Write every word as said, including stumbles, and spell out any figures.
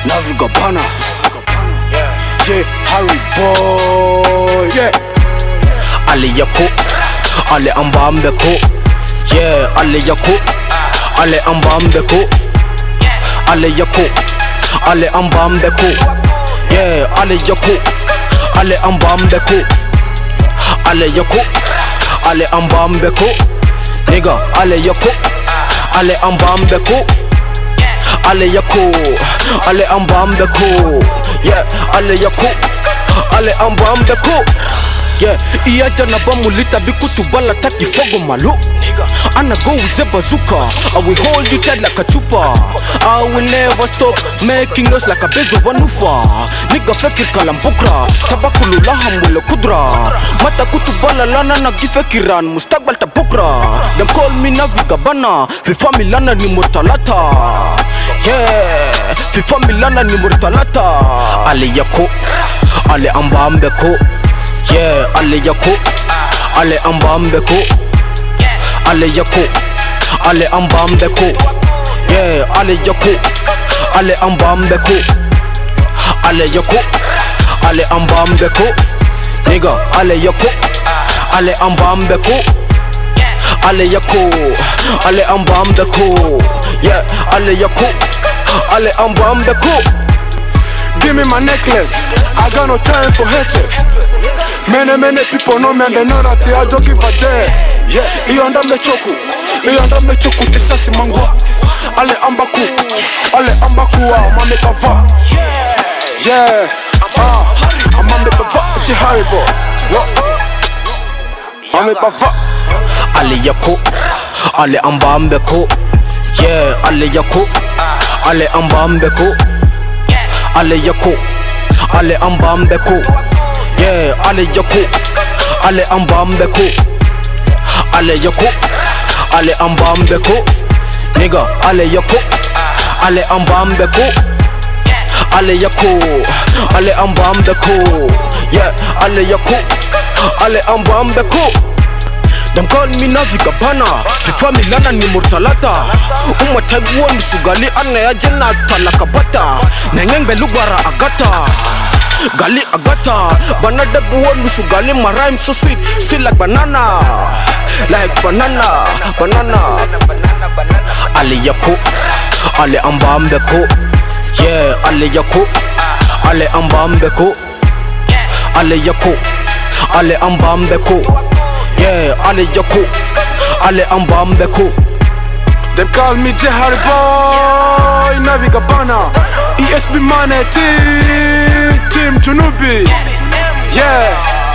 Navigabana, J Harry boy, yeah. Ale yako, ale ambambe ko, yeah. Ale yako, ale ambambe ko, ale yako, ale ambambe ko, yeah. Ale yako, ale ambambe ko, ale yako, ale ambambe ko, nigga. Ale yako, ale ambambe ko, ale yako, ale ambambe ko, yeah. Ale yako, ale ambambe ko, yeah. Iya jana bamulita bikutu bala taki fogo malu, nigga. Ana go with a bazooka, I will hold you tight like a chupa. I will never stop making noise like a bezo vanufa. Nigga fekir kalambukra, tabakulu laham wala kudra. Mata kutu bala lana na gifekiran mustaqbal tabukra. Them call me Navigabana, fi familana ni murtalata, yeah. Fi familana ni murtalata. Ale yako, ale ambambe ko, yeah. Ale yako, ale ambambe ko, ale yako, ale ambambe ko, yeah. Ale yako, ale ambambe ko, ale yako, ale ambambe ko, nigga. Ale yako, ale ambambe ko, ale yako, ale ambambe ko, yeah. Ale yako, ale ambambe ko. Give me my necklace, I got no time for hatred. Many, many people know me and they know that I don't give a damn. Yeah, iyonda mechoku, iyonda mechoku kisasi mangwa. Ale ambaku, ale ambaku wa mame bava. Yeah, ah, mame bava, J Harry boy. Mame bava. Ale yako, ale ambambe ko, yeah. Ale yako, ale ambambe ko, ale yako, ale ambambe ko, yeah. Ale yako, ale ambambe ko, ale yako, ale ambambe ko, nigga. Ale yako, ale ambambe ko, ale yako, ale ambambe ko, yeah. Ale yako, ale ambambe ko. Them call me Navigabana, fi familana ni murtalata. Uma tagwa ni sugali ana ya jana talakabata. Nengeng belugwara agata, gali agata. Banada buwa ni sugali, my rhyme so sweet, sweet like banana, like banana, banana. Ale yako, ale ambambe ko, yeah. Ale yako, ale ambambe ko, ale yako, ale ambambe ko, yeah. Ale yako, ale ambambe ko. Them call me J Harry boy, Navigabana, E S B Money, Team, Team Junubi, yeah.